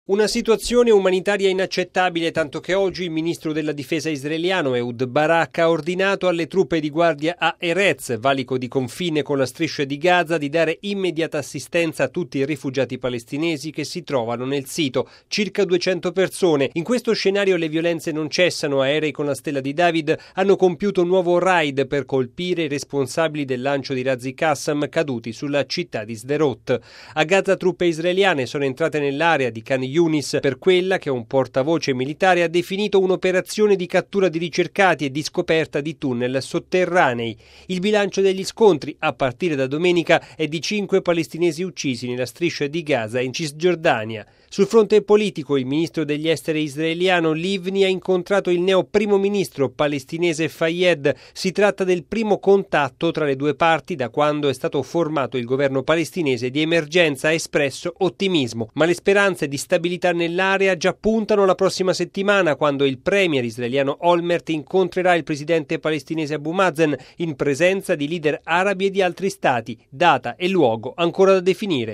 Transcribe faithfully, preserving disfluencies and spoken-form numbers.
Una situazione umanitaria inaccettabile, tanto che oggi il ministro della difesa israeliano Ehud Barak ha ordinato alle truppe di guardia a Erez, valico di confine con la striscia di Gaza, di dare immediata assistenza a tutti i rifugiati palestinesi che si trovano nel sito, circa duecento persone. In questo scenario le violenze non cessano. Aerei con la stella di David hanno compiuto un nuovo raid per colpire i responsabili del lancio di razzi Qassam caduti sulla città di Sderot. A Gaza truppe israeliane sono entrate nell'area di Khan Yunis per quella che un portavoce militare ha definito un'operazione di cattura di ricercati e di scoperta di tunnel sotterranei. Il bilancio degli scontri a partire da domenica è di cinque palestinesi uccisi nella striscia di Gaza e in Cisgiordania. Sul fronte politico, il ministro degli esteri israeliano Livni ha incontrato il neo primo ministro palestinese Fayed. Si tratta del primo contatto tra le due parti da quando è stato formato il governo palestinese di emergenza. Ha espresso ottimismo, ma le speranze di stabilità nell'area già puntano alla prossima settimana, quando il premier israeliano Olmert incontrerà il presidente palestinese Abu Mazen in presenza di leader arabi e di altri stati, data e luogo ancora da definire.